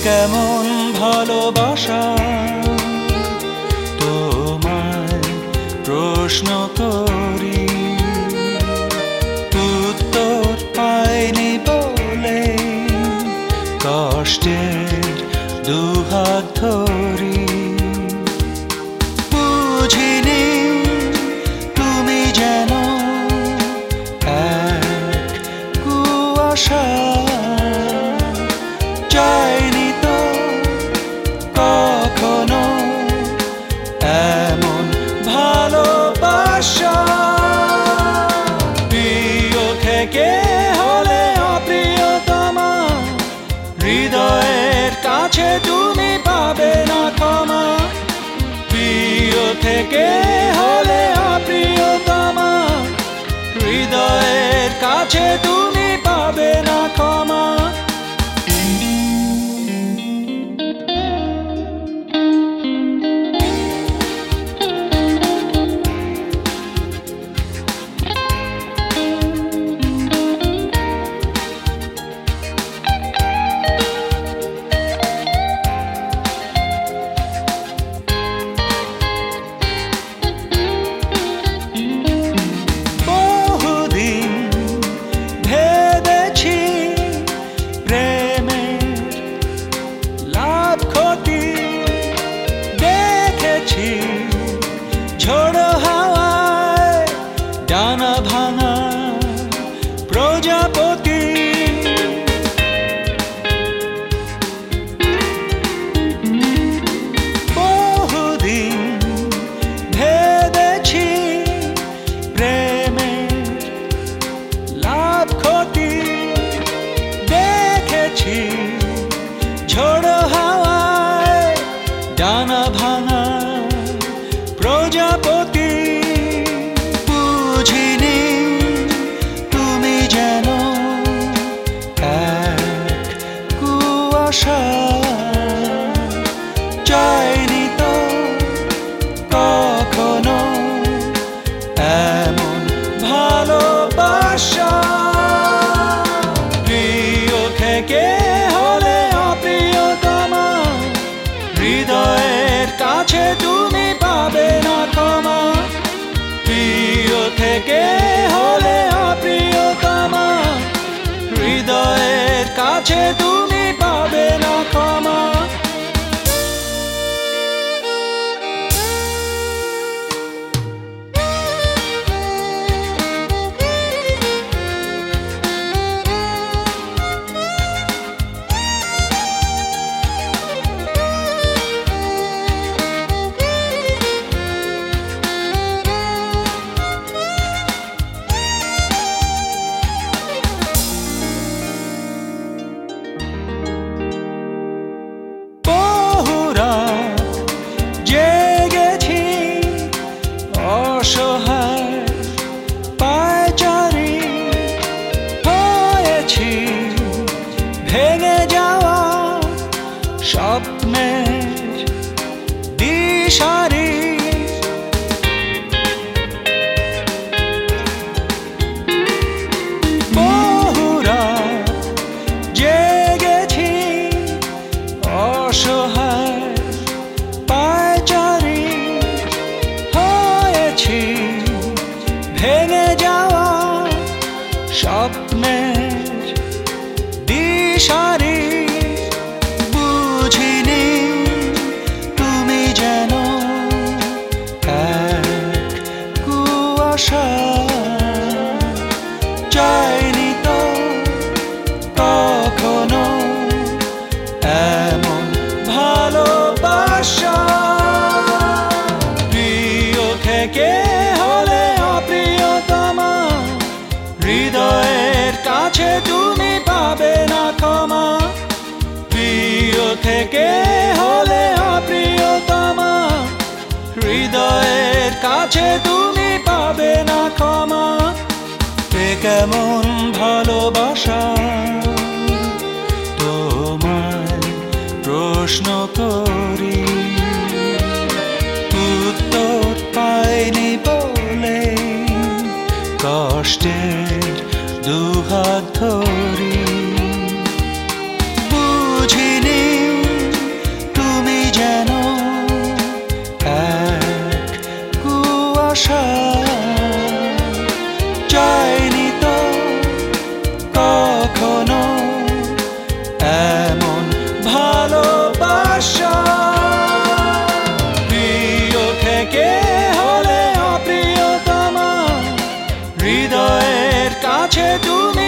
কেমন ভালোবাসা তোমায় প্রশ্ন করি, উত্তর পাইনি বলে কষ্টের দুহাত ধরি। বুঝিনি তুমি যেন এক কুয়াশা, চাইনি তো কখনো এমন ভালোবাসা। প্রিয় থেকে হলে অপ্রিয়তমা, হৃদয়ের কাছে তুমি পাবে না ক্ষমা। প্রিয় থেকে হলে অপ্রিয়তমা, হৃদয়ের কাছে তুমি পাবে না ক্ষমা। ঝোড়ো হাওয়ায় ডানা ভাঙা প্রজাপতি, বহুদিন ভেবেছি প্রেমের লাভ ক্ষতি। দেখেছি ঝোড়ো হাওয়ায় ডানা ভাঙা প্রজাপতি। বুঝিনি তুমি যেন এক কুয়াশা, চাইনি তো কখনো এমন ভালোবাসা। প্রিয় থেকে হলে অপ্রিয়তমা, হৃদয়ের কাছে তুমি পাবে না ক্ষমা। প্রিয় থেকে হলে অপ্রিয়তমা, হৃদয়ের কাছে তুমি পাবে না ক্ষমা। জেগেছি অসহায় পায়চারি, হয়েছি ভেঙে যাওয়া স্বপ্নের দিশারি। বহুরা জেগেছি অসহায় পায়চারি, হয়েছি ভেঙে যাওয়া স্বপ্নের দিশারি। বুঝিনি তুমি যেন এক কুয়াশা, চাইনি তো কখনো এমন ভালোবাসা। প্রিয় থেকে হলে অপ্রিয়তমা, হৃদয়ের কাছে তুমি পাবে না ক্ষমা। প্রিয় থেকে হলে অপ্রিয়তমা, হৃদয়ের কাছে তুমি পাবে না ক্ষমা। এ কেমন ভালোবাসা তোমায় প্রশ্ন করি, উত্তর পাইনি বলে কষ্টের দুহাত ধরি। বুঝিনি কখনো এমন ভালোবাসা। প্রিয় থেকে হলে অপ্রিয়তমা, হৃদয়ের কাছে তুমি